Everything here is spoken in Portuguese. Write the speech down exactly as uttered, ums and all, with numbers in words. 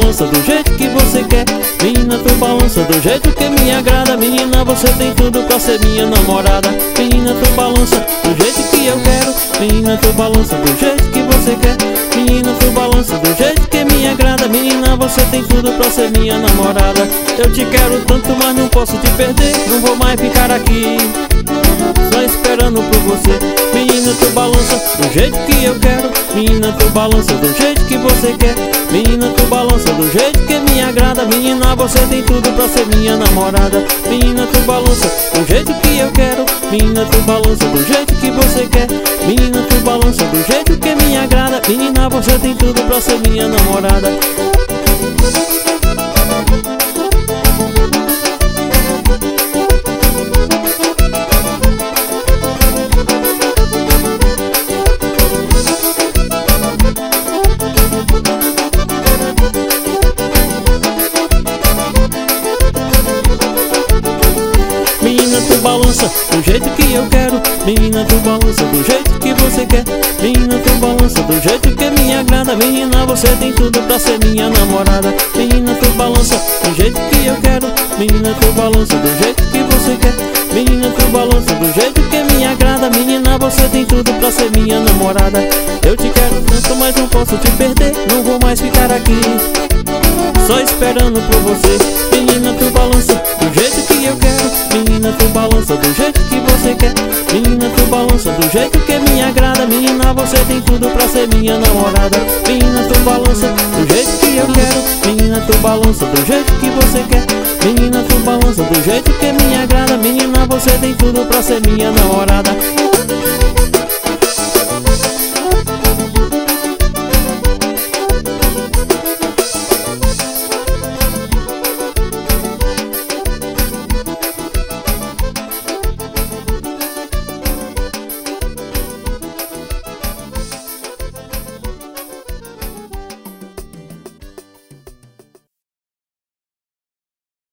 balança do jeito que você quer. Menina, tu balança do jeito que me agrada. Menina, você tem tudo pra ser minha namorada. Menina, tu balança do jeito que eu quero. Menina, tu balança do jeito que você quer. Menina, tu balança do jeito que me agrada. Menina, você tem tudo pra ser minha namorada. Eu te quero tanto, mas não posso te perder. Não vou mais ficar aqui só esperando por você. Menina, tu balança do jeito que eu quero. Menina, tu balança do jeito que você quer. Menina, tu balança do jeito que me agrada. Menina, você tem tudo pra ser minha namorada. Menina, tu balança do jeito que eu quero. Menina, tu balança do jeito que você quer. Menina, tu balança do jeito que me agrada. Menina, você tem tudo pra ser minha namorada. Menina, tu balança do jeito que eu quero. Menina, tu balança do jeito que você quer. Menina, tu balança do jeito que me agrada. Menina, você tem tudo pra ser minha namorada. Menina, tu balança do jeito que eu quero. Menina, tu balança do jeito que você quer. Menina, tu balança do jeito que me agrada. Menina, você tem tudo pra ser minha namorada. Eu te quero tanto, mas não posso te perder. Não vou mais ficar aqui só esperando por você. Menina, tu balança do jeito que eu quero. Menina, tu balança do jeito que você quer. Menina, tu balança do jeito que me agrada. Menina, você tem tudo pra ser minha namorada. Menina, tu balança do jeito que eu quero. Menina, tu balança do jeito que você quer. Menina, tu balança do jeito que me agrada. Menina, você tem tudo pra ser minha namorada.